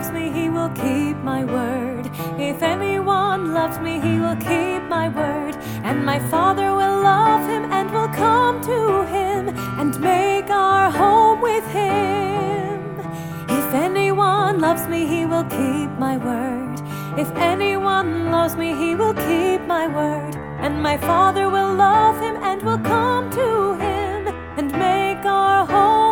loves me, he will keep my word. If anyone loves me, he will keep my word. And my Father will love him and will come to him and make our home with him. If anyone loves me, he will keep my word. If anyone loves me, he will keep my word. And my Father will love him and will come to him and make our home